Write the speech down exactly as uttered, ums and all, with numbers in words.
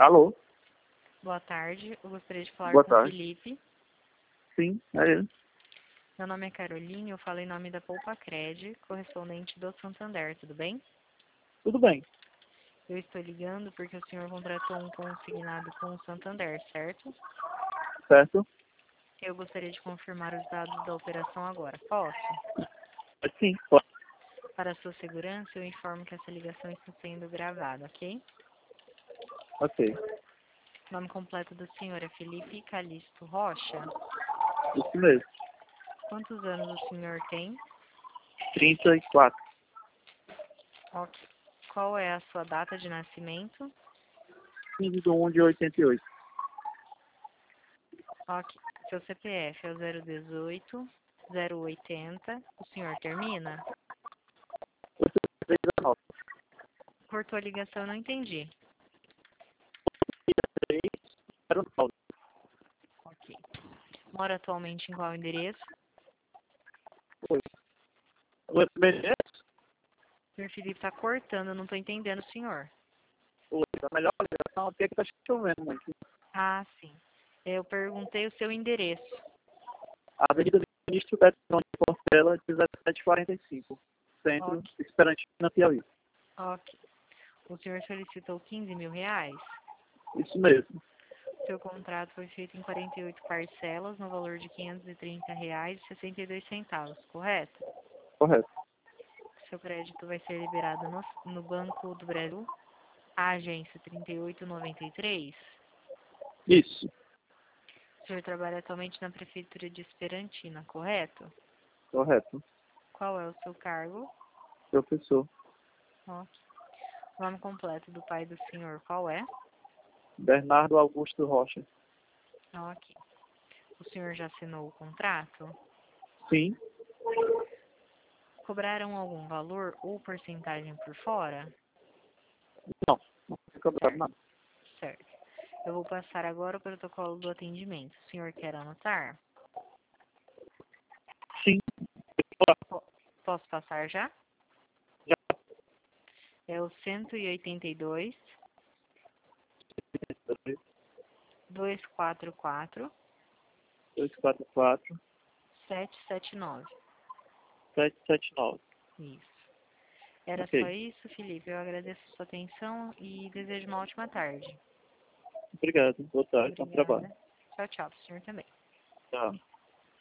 Alô? Boa tarde, eu gostaria de falar Boa com o tarde. Felipe. Sim, é ele. Meu nome é Caroline, eu falo em nome da Poupa Cred, correspondente do Santander, tudo bem? Tudo bem. Eu estou ligando porque o senhor contratou um consignado com o Santander, certo? Certo? Eu gostaria de confirmar os dados da operação agora. Posso? Sim, pode. Para sua segurança, eu informo que essa ligação está sendo gravada, ok? Ok. O nome completo do senhor é Felipe Calixto Rocha. Isso mesmo. Quantos anos o senhor tem? trinta e quatro. Ok. Qual é a sua data de nascimento? quinze de um de oitenta e oito. Ok. Seu C P F é o zero dezoito, zero oitenta. O senhor termina? dezenove. Cortou a ligação, eu não entendi. zero nove. Ok. Mora atualmente em qual endereço? Oi. Oi, beleza? O senhor Felipe está cortando, eu não estou entendendo o senhor. Oi, a melhor ligação aqui é que tá chovendo muito. Ah, sim. Eu perguntei o seu endereço. Avenida do Ministro Betão de Portela, dezessete e quarenta e cinco. Centro, Ok. Esperantina, Piauí. Ok. O senhor solicitou quinze mil reais? Isso mesmo. Seu contrato foi feito em quarenta e oito parcelas, no valor de quinhentos e trinta reais e sessenta e dois centavos, correto? Correto. Seu crédito vai ser liberado no, no Banco do Brasil, a agência trinta e oito noventa e três. Isso. O senhor trabalha atualmente na Prefeitura de Esperantina, correto? Correto. Qual é o seu cargo? Professor. Ok. O nome completo do pai do senhor, qual é? Bernardo Augusto Rocha. Ok. O senhor já assinou o contrato? Sim. Cobraram algum valor ou porcentagem por fora? Não. Não foi cobrado Certo. nada. Certo. Eu vou passar agora o protocolo do atendimento. O senhor quer anotar? Sim. Po- Posso passar já? Já. É o cento e oitenta e dois, duzentos e quarenta e quatro, dois quatro quatro, setecentos e setenta e nove. sete sete nove. Isso. Era só Ok. isso, Felipe. Eu agradeço a sua atenção e desejo uma ótima tarde. Obrigado. Boa tarde. Bom trabalho. Obrigada. Tchau, tchau. Pro senhor também. Tchau.